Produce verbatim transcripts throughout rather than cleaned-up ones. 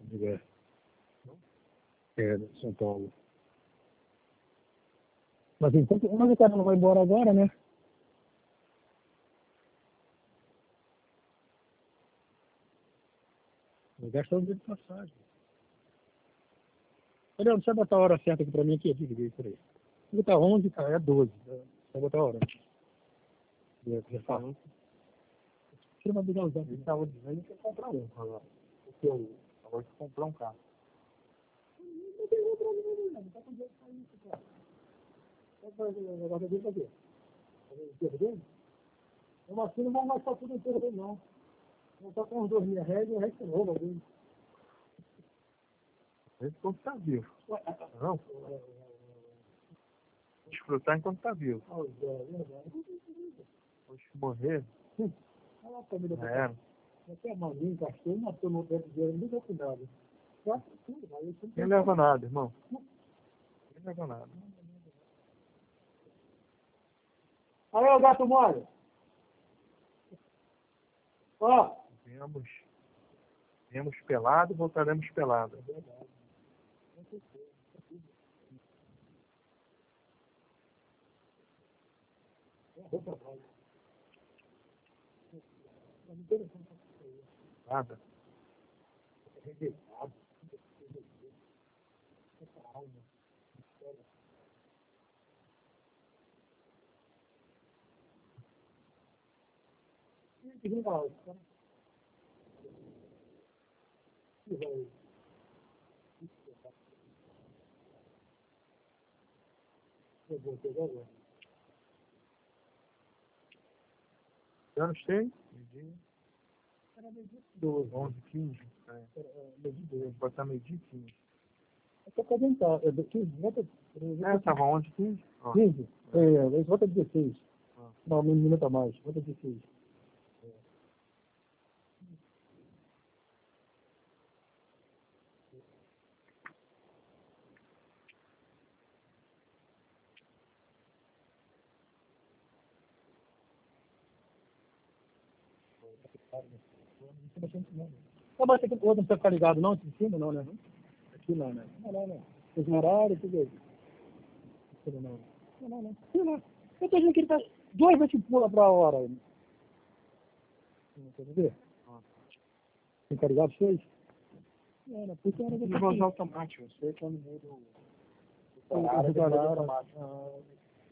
É, é São Paulo. Mas enquanto, mas o cara não vai embora agora, né? Vai gastar o dinheiro de passagem. Olha, não precisa botar a hora certa aqui pra mim aqui, liguei por aí. Ele tá onze, cara, é doze. Só botar a hora. Já, já falou. Tira uma bigalzão. Ele tava dizendo que ia comprar um agora. Porque eu agora que comprar um carro. Não tem outro problema, não. Não tá com dinheiro pra isso, cara. Vai fazer o negócio dele pra quê? Fazer o inteiro dele? Então assim não vai mais só tudo inteiro dele, não. Não tá com os dois mil reais e o resto é roubo dele. Esse enquanto tá vivo. Não? Desfrutar enquanto tá vivo. Hoje morrer. Olha a família do cara. Você é malinho, gastou, matou no tempo de dinheiro, não deu cuidado. Não leva nada, irmão. Não leva nada. Aí, o gato mole. Ó. Viemos, viemos pelado, voltaremos pelado. É verdade. Nada. Que anos tem? Era meio-dia doze. onze, quinze. É. Meio-dia doze. Pode estar meio-dia quinze. É só cadentar. É quinze, volta. É, estava onze, quinze. quinze? É, volta dezesseis. Ah. Não, um minuto a mais. Volta dezesseis. Não, mas o outro não precisa ficar ligado, não? Aqui em cima, não, né? Aqui não, né? Não, não, não. Os horários, tudo isso. Não, não. Não, não, não. Sei lá. Eu tô dizendo que ele tá duas vezes que pula pra hora aí. Não quer ver? Tem carregado seis? Não, não. Porque era de voz automático. Eu sei que é no meio do horário. Do horário automático. Ah,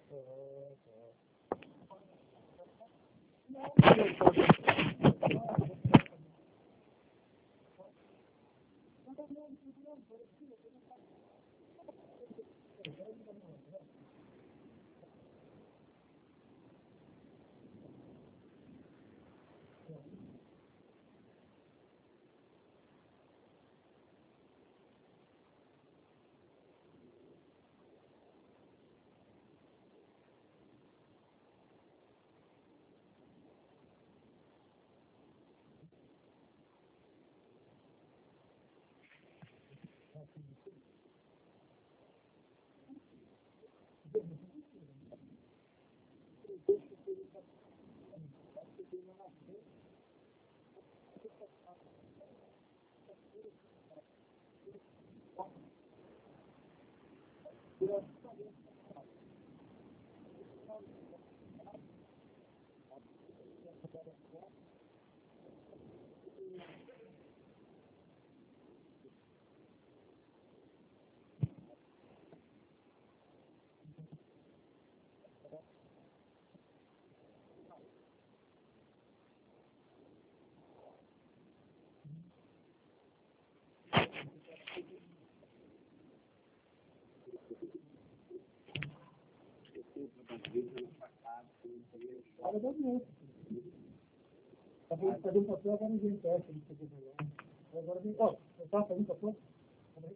Olha, dá dinheiro. Tá fazendo papel, agora ninguém testa. Agora vem, ó, eu tava fazendo papel. Agora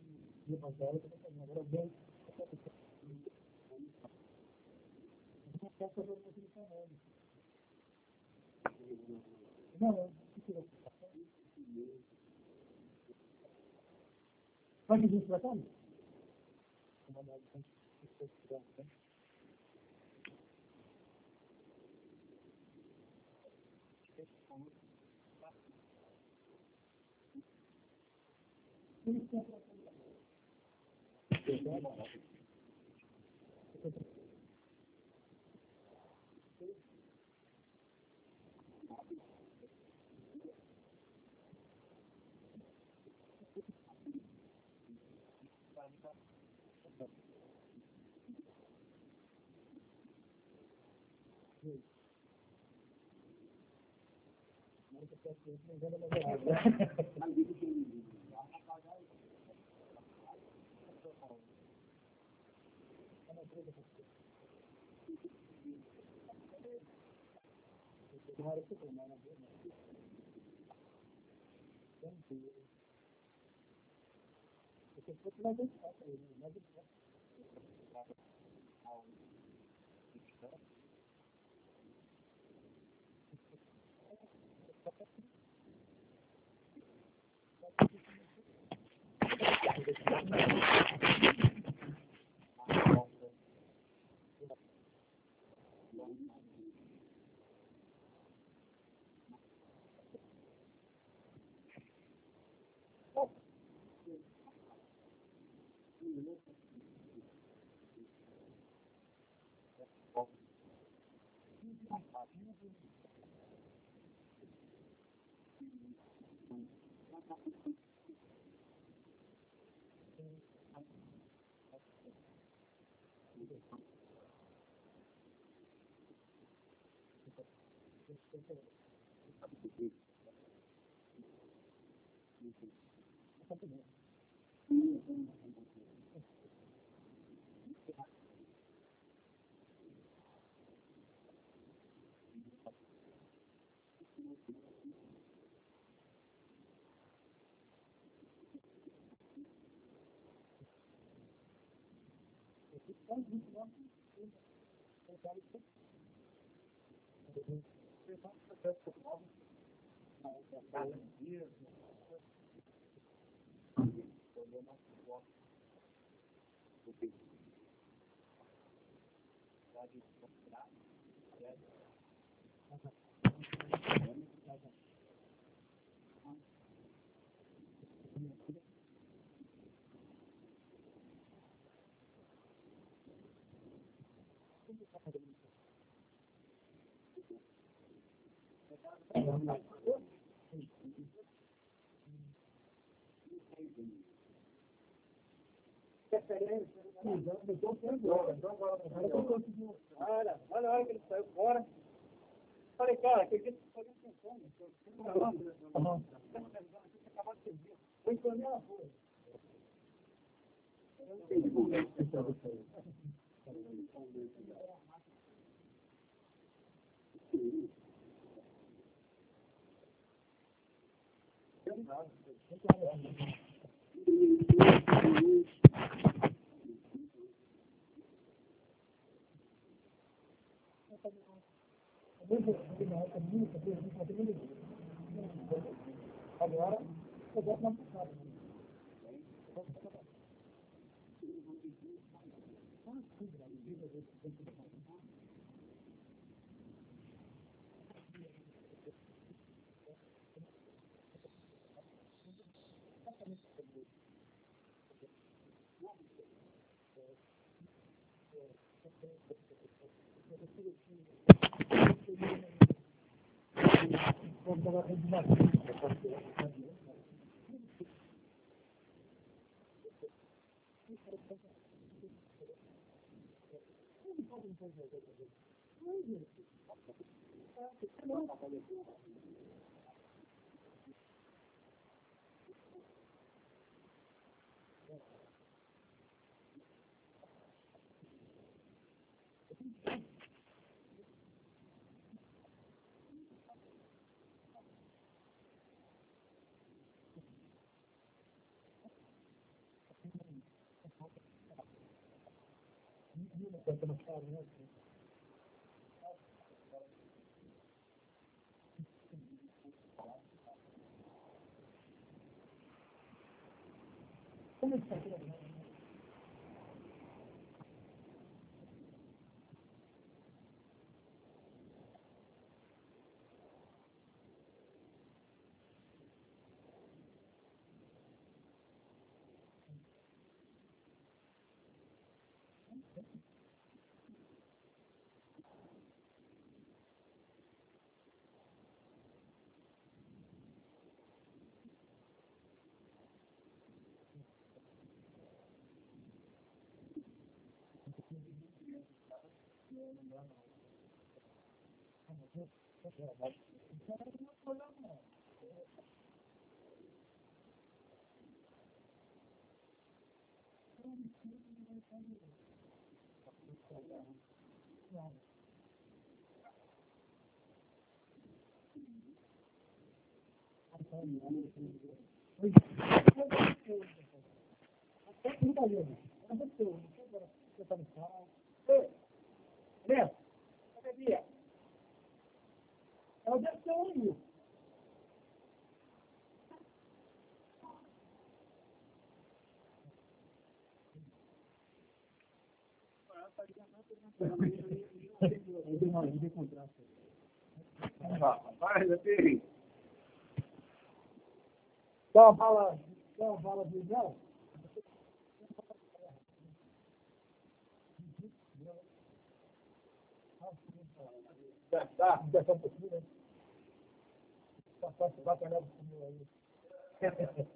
vem. Não, não. Vai pedir isso pra cá? Olha, olha a hora que ele saiu fora. Falei, cara, acredito que foi um acabou de servir. Foi pra minha rua. Agora, eu boto na puxada. Como está aqui? Vai, Zé. Dá uma bala, dá uma bala de gel. Dá, dá, dá um pouquinho, né? Vai pegar o pouquinho aí.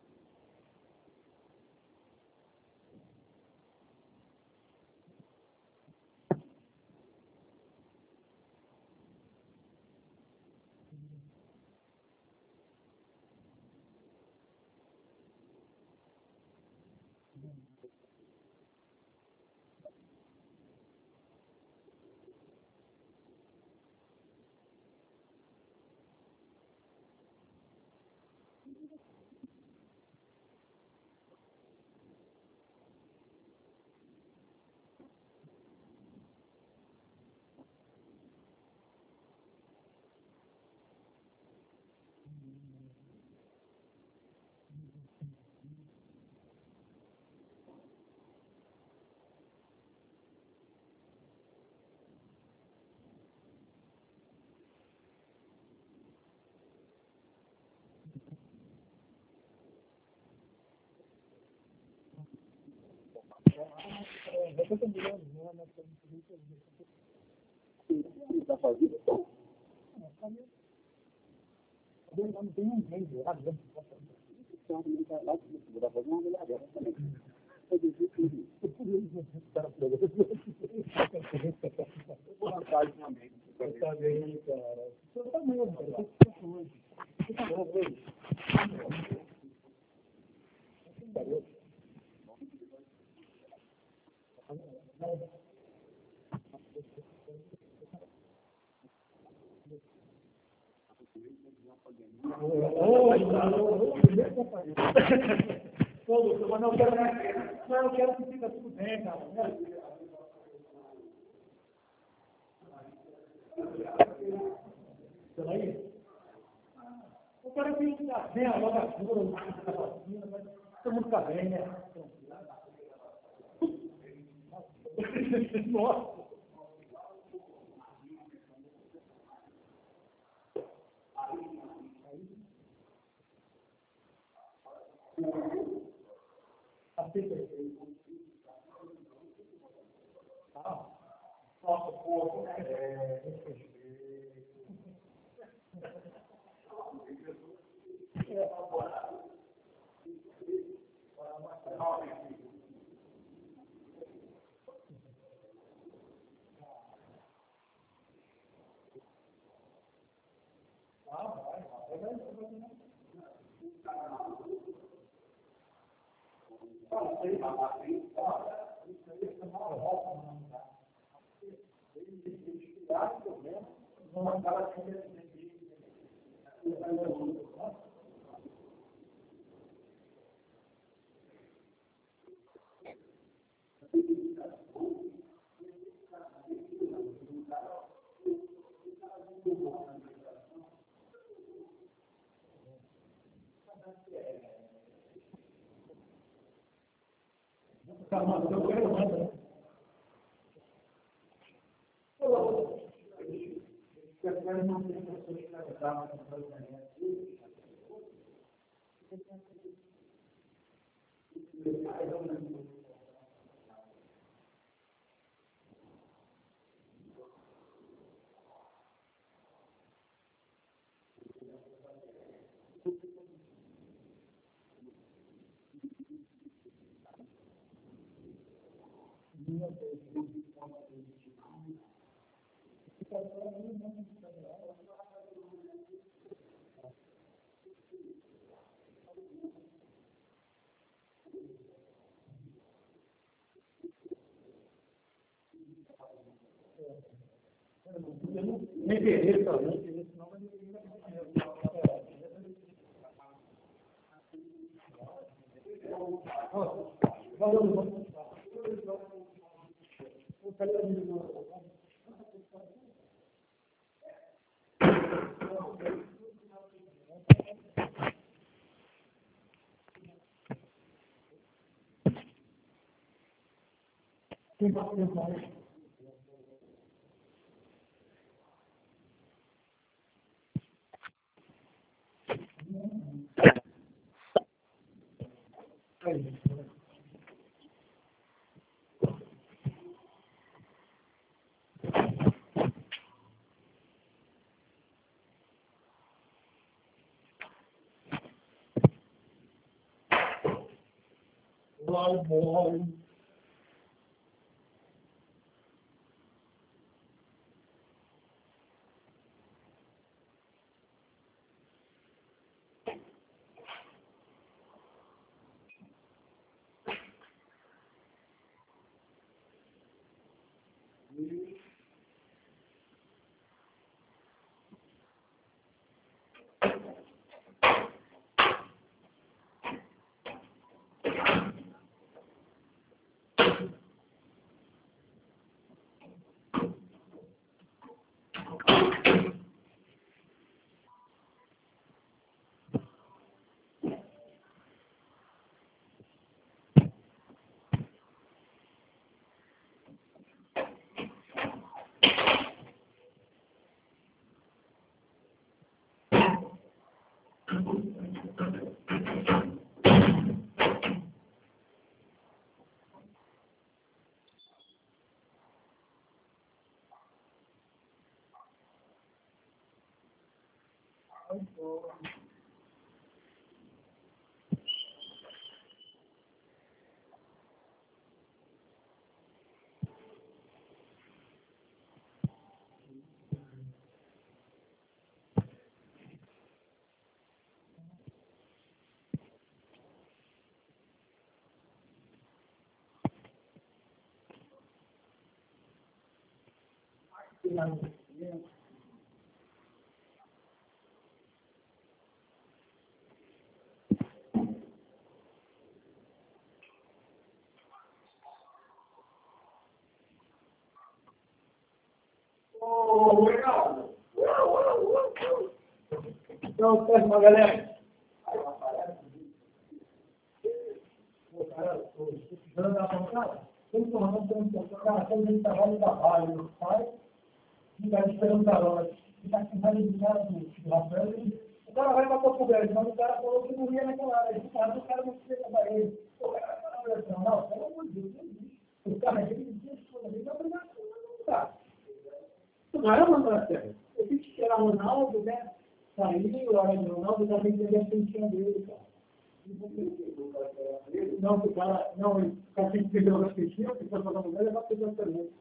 Está fazendo bom. Não tem ninguém de lá dentro. Está fazendo uma melhor também. Boa vontade também. Tá bem, cara. Você tá mesmo, cara. Você tá hoje. Você tá bom, hoje. Mas não quero, não, eu quero que fica tudo bem, cara. Eu quero que fique bem, a logatura, todo mundo fica bem, né? Nossa. Nossa, pô, é... Calma, eu quero mais, né? Eu quero não ter pessoas que ajudavam a fazer Nem interesse, não tem interesse, não, mas tem bastante mais. Wow, boy. Oh, legal! Então, certo, Magalhães. Precisando da pancada? Tem que tomar um cara, quando a gente trabalha, trabalha, não faz, fica esperando o carona, fica aqui mais de cara do Rafael, o cara vai para Porto Velho, mas o cara falou que não ia naquela área, o cara, o cara não precisa para ele. O cara vai na direção, não, pelo amor de Deus, não existe. O cara, ele diz que toda vez é obrigação, não dá. O cara mandou a sério. Eu tive que esperar o Ronaldo, né? Sair, o Ronaldo também teve a função dele, cara. Não, o cara, não, o cara tem que perder o respectivo, que foi fazer mulher, ele vai pegar também.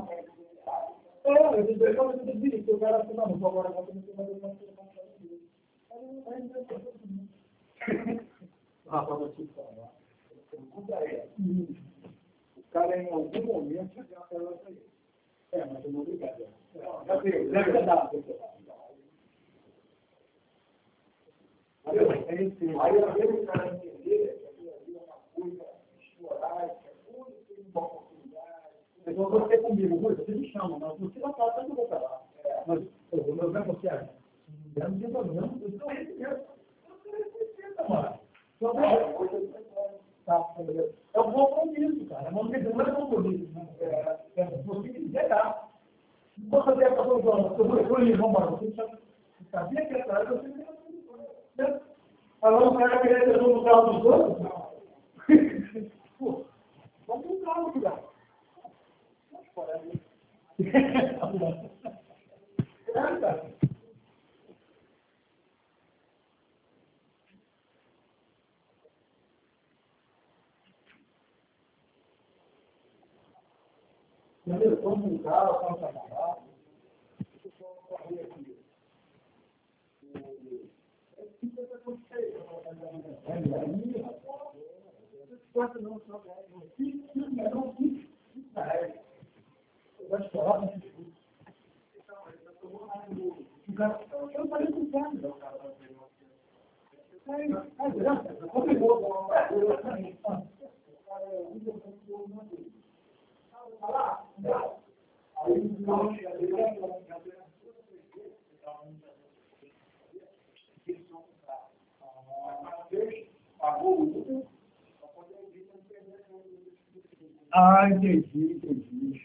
É, eu disse, eu disse, eu disse, o cara falou, não, agora eu vou ter que fazer uma coisa. Ah, para você falar. O cara, em algum momento, já tem uma tela para ele. É, mas eu não obrigado. Já deu, já deu dado. Aí, às vezes, o cara entender que havia uma coisa esporádica, tudo tem uma oportunidade. Mas você comigo, você me chama, mas você vai falar, tanto eu vou falar. Mas o meu velho, você acha? Eu não tenho problema, eu estou recebendo. Eu estou recebendo, mano. É um compromisso, cara. Não é compromisso. Você quiser dar. Vou fazer a coisa, eu vou levar uma coisa. Você sabia que essa área você tem que fazer. Agora o cara querer ter um carro dos outros? Pô, vamos um carro, cuidado. É, cara. Entendeu? Como um carro, como trabalhar. Quanto não só vai chorar, né? Eu falei com o cara. Ai, graças, eu vou Ah, entendi, entendi.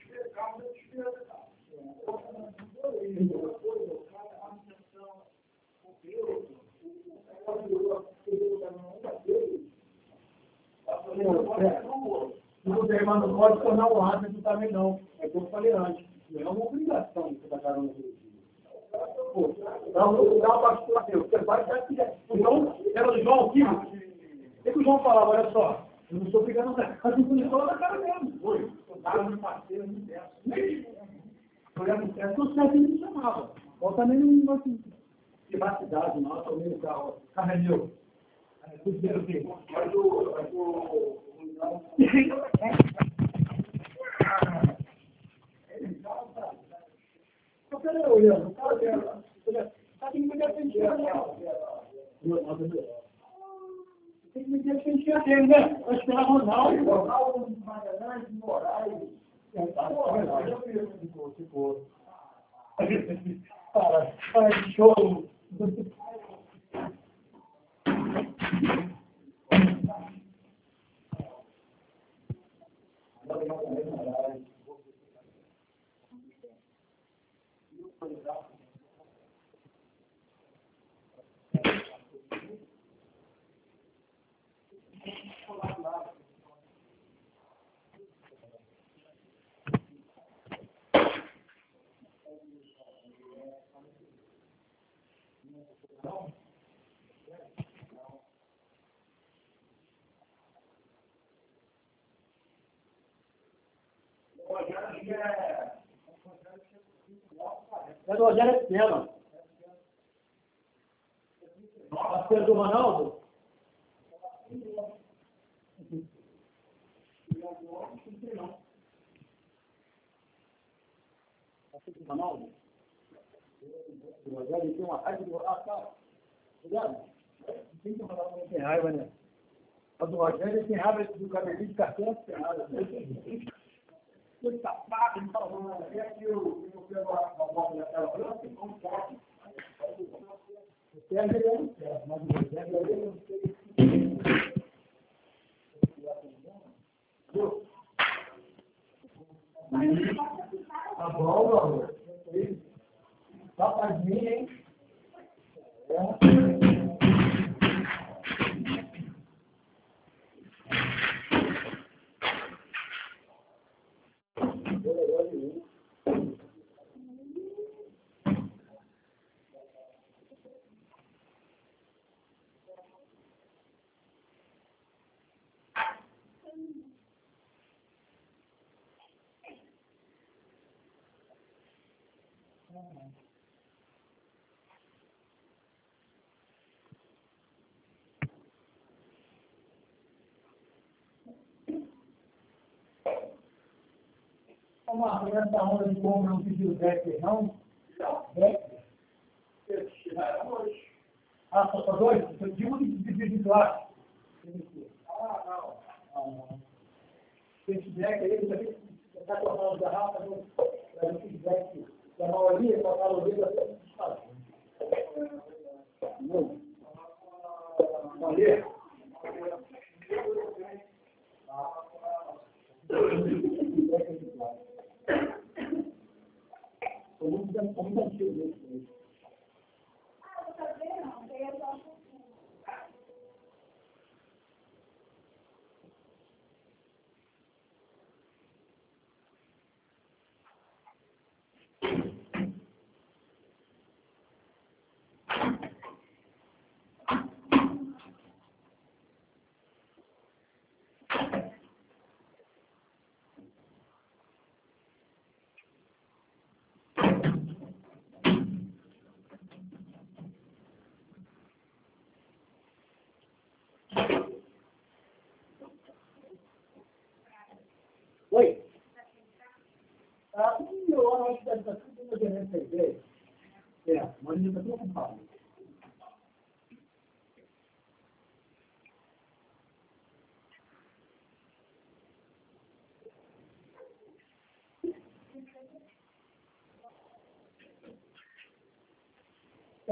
Mas não pode tornar o árbitro também não. É como eu falei antes. Não é uma obrigação de você dar carona no Brasil. Dá uma participação. Você vai já quiser. O João, era do João aqui. O que o João falava? Olha só. Eu não estou brigando na cara. Eu não estou na cara mesmo. Foi. Eu estava no parceiro, no teto. Foi no teto. O certo ele me chamava. Ou também não gosto de privacidade, não. Eu tomei o carro. O carro é meu. Mas o... Eu quero olhando, o cara dela. Tem que me defender, né? Tem que me defender dele, né? Vai esperar Ronaldo. Ronaldo, Magalhães, Moraes. Eu fiz ficou. Cara, show. É do Rogério Estela. Parceiro do Ronaldo? Parceiro do Ronaldo? O Rogério tem uma raiva do... Ah, tá. Obrigado. Tem que falar com ele, tem raiva, né? A do Rogério tem raiva do cabelinho de cartão, tem raiva. Ele tá pago, ele fala, mano, é que eu pego a bola daquela branca, como pode. O Sérgio ele é um Sérgio, mas o Sérgio ele não sei. Tá bom, meu amor. Tá pra mim, hein? É. Uma criança onda de como não pediu Decker, não? Decker? Ah, só para dois? Eu digo que pediu de classe. Ah, não. Ah, não. Esse Decker aí, ele também está cortando as garrafas, para não ter Decker. A maioria cortaram o dedo até se desfazer. Não. Olha. Muito antigo isso. Ah, você vê, não, tem essa.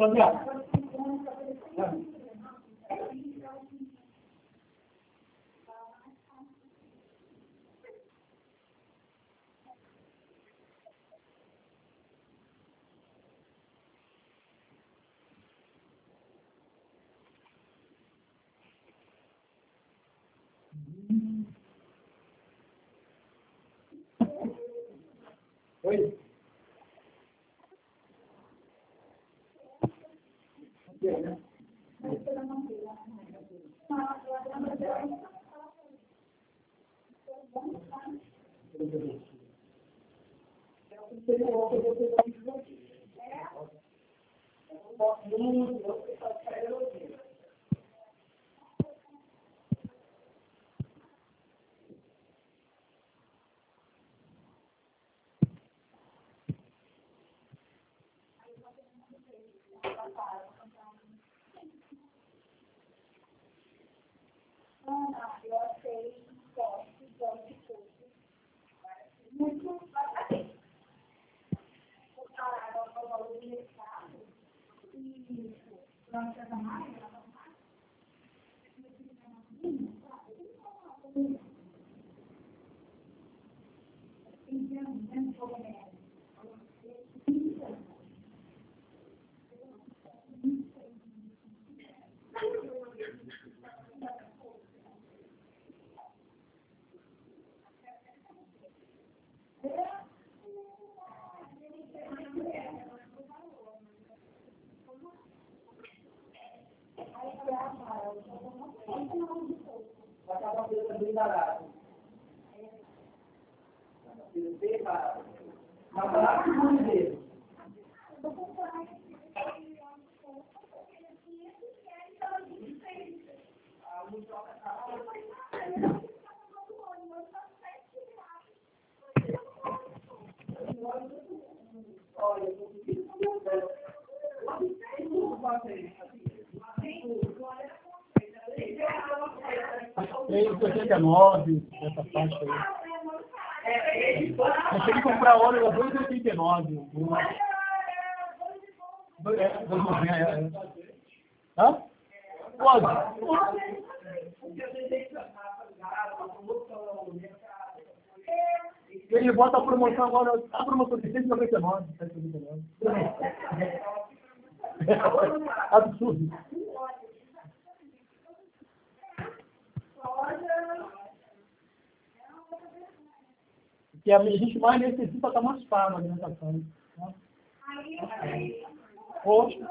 Oi? três e oitenta e nove, essa faixa aí. Eu cheguei a comprar óleo a dois e oitenta e nove. É, dois e noventa. Hã? Pode. Ele bota a promoção agora, a promoção de cento e noventa e nove. Absurdo. Que a gente mais necessita estar mais caro na alimentação. Poxa.